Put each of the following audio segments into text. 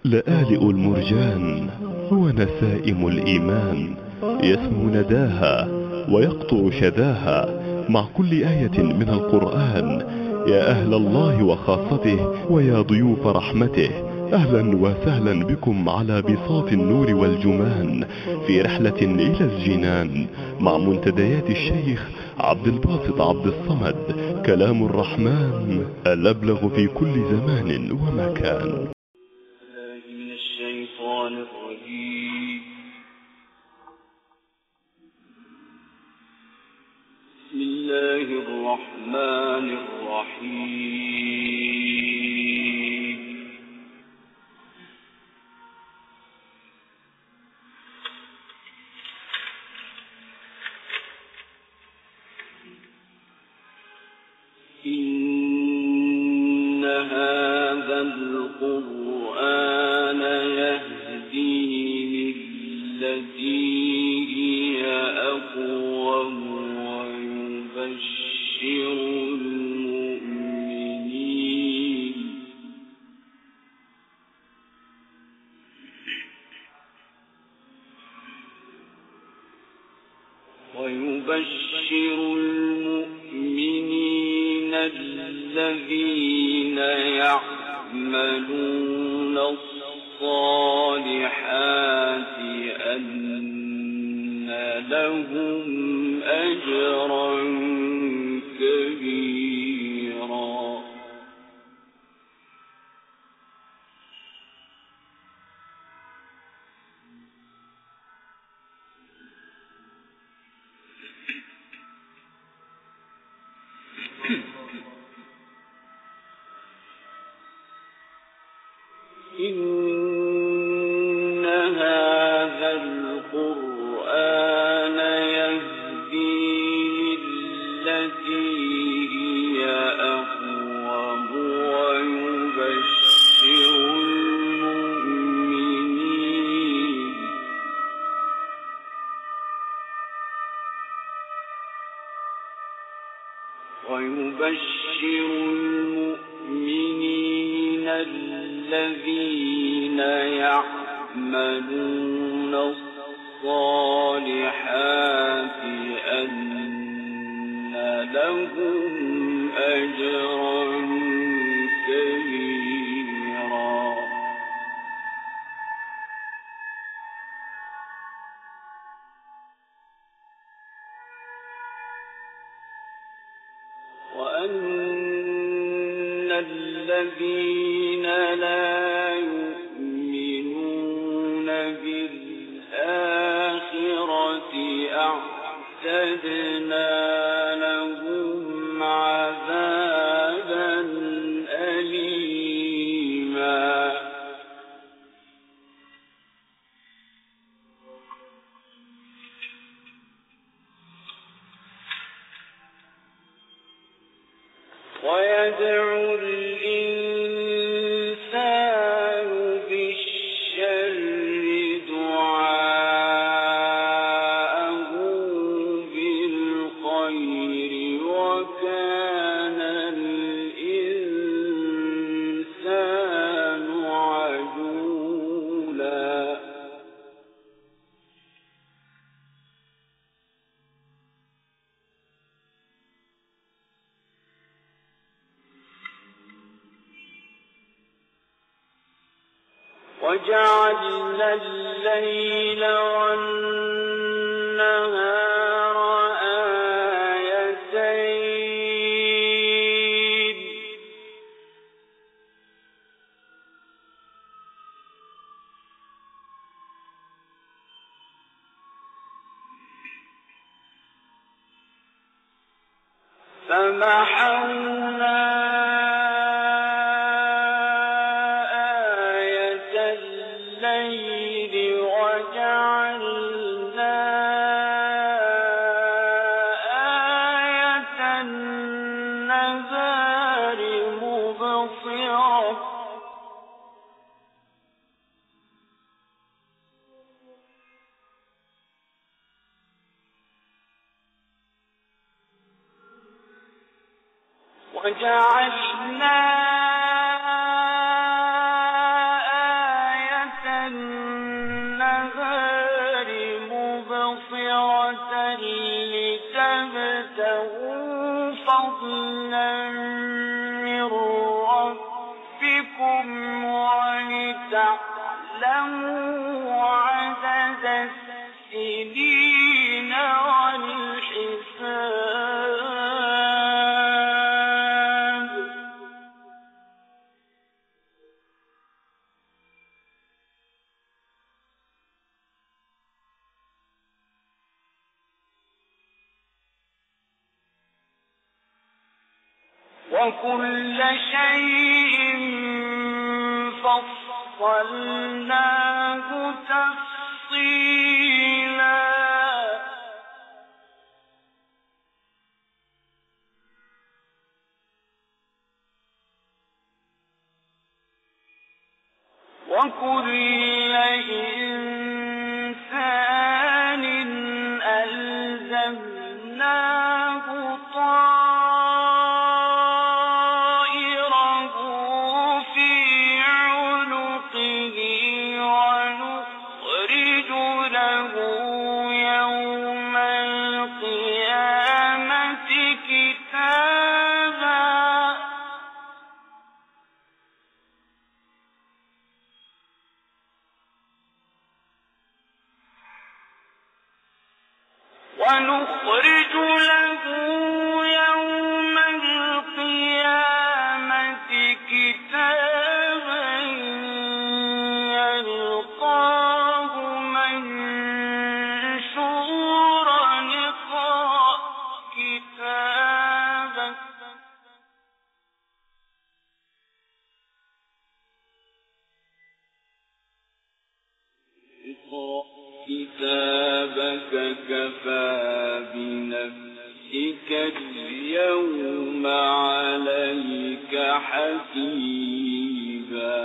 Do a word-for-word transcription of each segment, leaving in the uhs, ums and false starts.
لآلئ المرجان هو نسائم الإيمان، يسمو نداها ويقطر شذاها مع كل آية من القرآن. يا أهل الله وخاصته ويا ضيوف رحمته، أهلا وسهلا بكم على بساط النور والجمان في رحلة إلى الجنان مع منتديات الشيخ عبد الباسط عبد الصمد. كلام الرحمن الأبلغ في كل زمان ومكان. من الشيطان الرجيم. بسم الله الرحمن الرحيم. إن هذا القرآن يهدي للتي هي أقوم ويبشر المؤمنين ويبشر المؤمنين الذين يعملون الصالحات أن لهم أجرا كبيرا. إن هذا القرآن يهدي للتي هي أقوم ويبشر المؤمنين ويبشر المؤمنين الذين يعملون الصالحات أن لهم أجرا كبيرا. وأن الذين لا يؤمنون بالآخرة أعتدنا لهم عذابا أليما. ويدعو الإنسان بالشر دعاءه بالخير وكان الإنسان عجولا. وجعلنا الليل والنهار آيتين فمحونا الليل وجعلنا آية النهار مبصرة وجعلنا فضلا من ربكم ولتعلموا عدد السنين والحساب. وكل شيء فصلناه تفصيلا. وكل إنسان ألزمناه طائره في عنقه ونخرج له يوم القيامة كتابا. ونخرج له يوم القيامة كتابا يلقاه منشورا اقرأ كتابك اقرأ كتابك كفى بنفسك اليوم عليك حسيبا.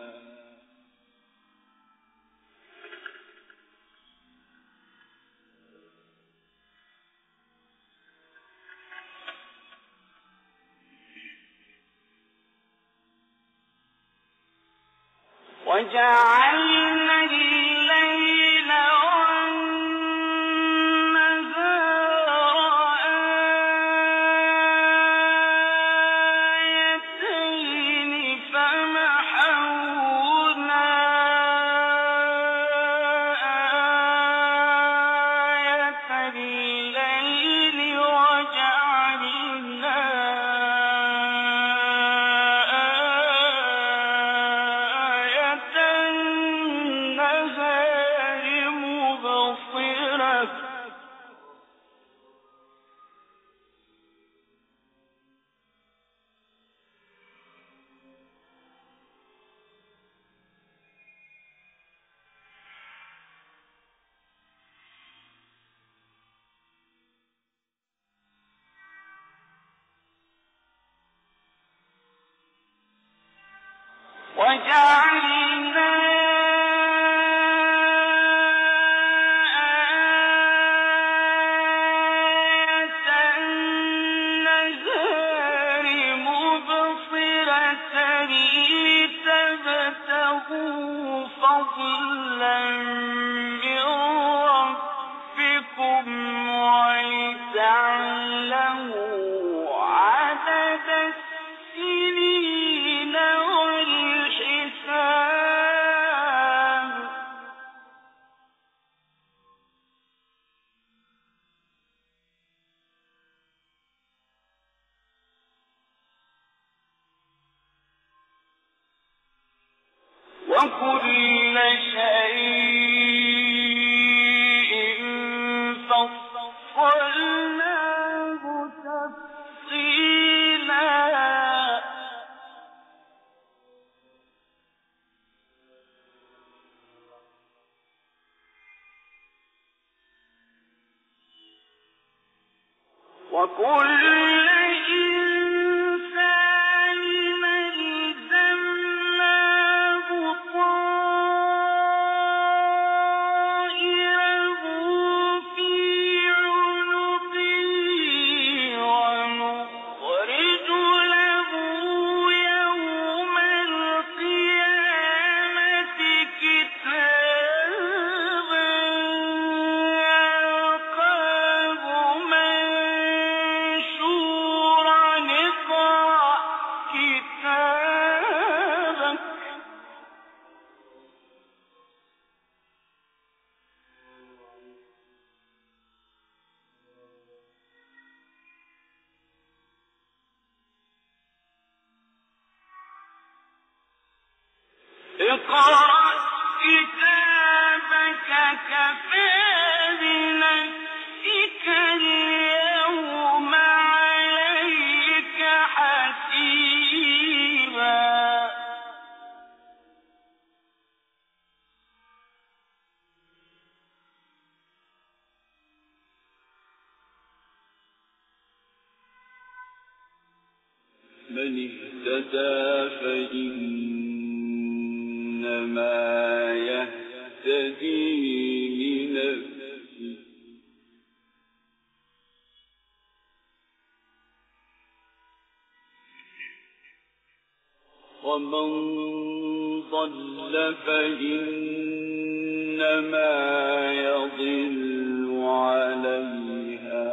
وجعلنا الليل والنهار آيتين فمحونا آية الليل وجعلنا وجعلنا آية النهار مبصرة لتبتغوا فضلا من ربكم ولتعلموا عدد السنين والحساب. وكل شيء فصلناه تفصيلا. وكل إنسان ألزمناه طائره في عنقه ونخرج له يوم القيامة كتابا يلقاه منشورا اقرأ كتابك كفى بنفسك اليوم عليك حسيبا. من اهتدى فإنما يهتدي لنفسه ومن ضل فإنما يضل عليها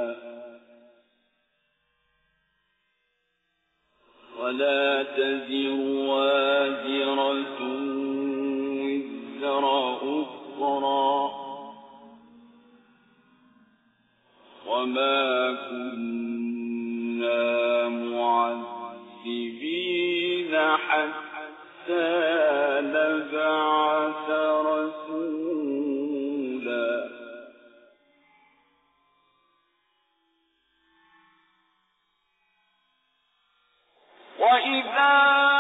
ولا تزر وازرة وزر أخرى وما كنا معذبين حتى نبعث رسولا. وإذا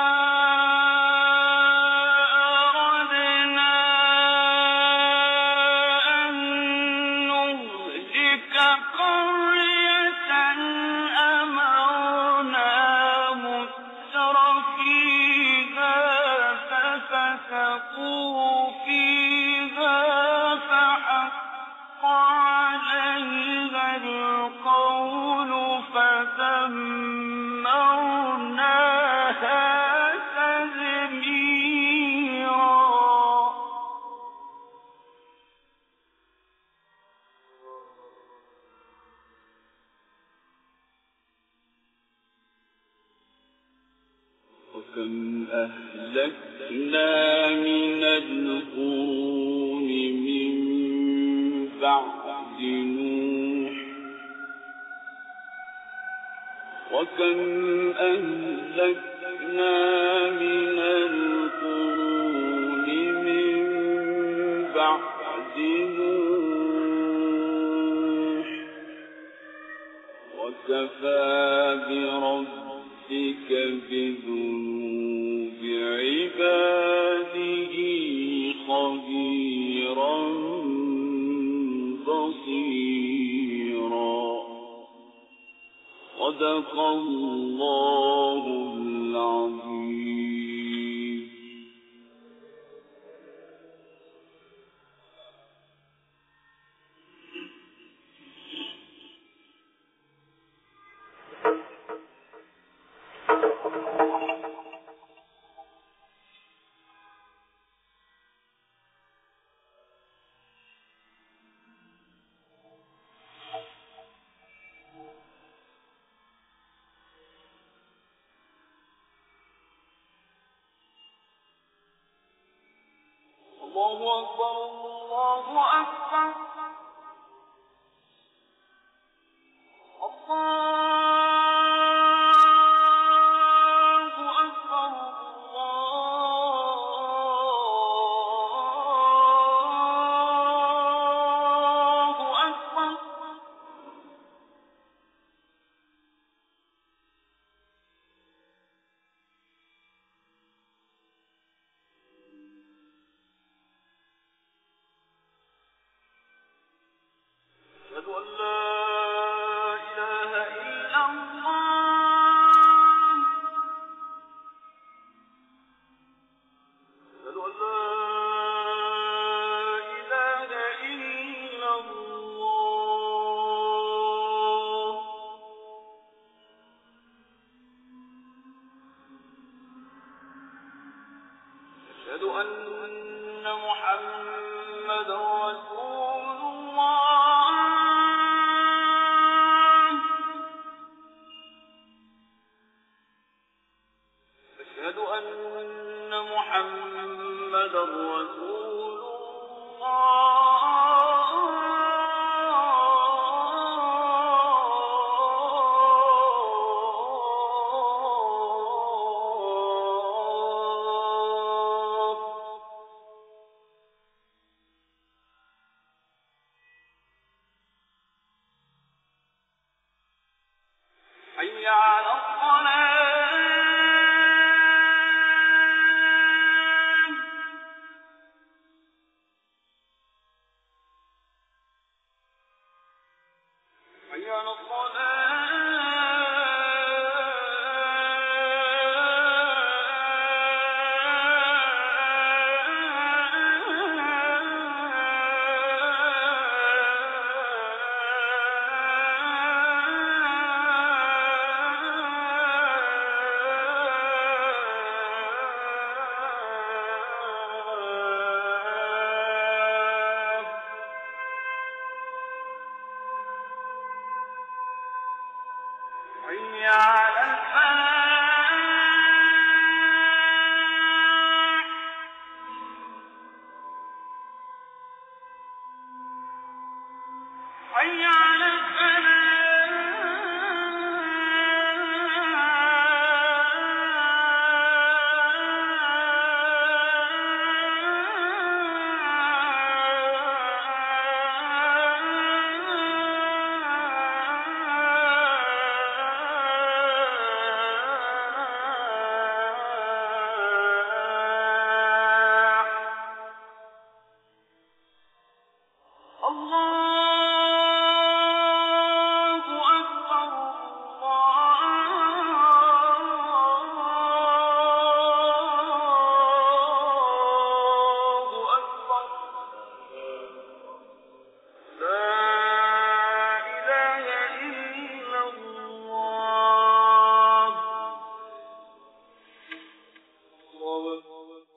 أردنا أن نهلك قرية أمرنا مترفيها ففسقوا فيها فحق عليها القول فدمرناها تدميرا. وكم أهلكنا من القرون من بعد نوح وكم أهلكنا من القرون من بعد نوح وكفى بربك بذنوب عباده خبيرا بصيرا. صدق الله العظيم. الله أكبر الله أكبر الله أكبر الله أكبر. أشهد أن لا إله إلا الله. أشهد أن لا إله إلا الله. أشهد أن محمدا رسول الله. أشهد أن محمدا رسول الله. حي على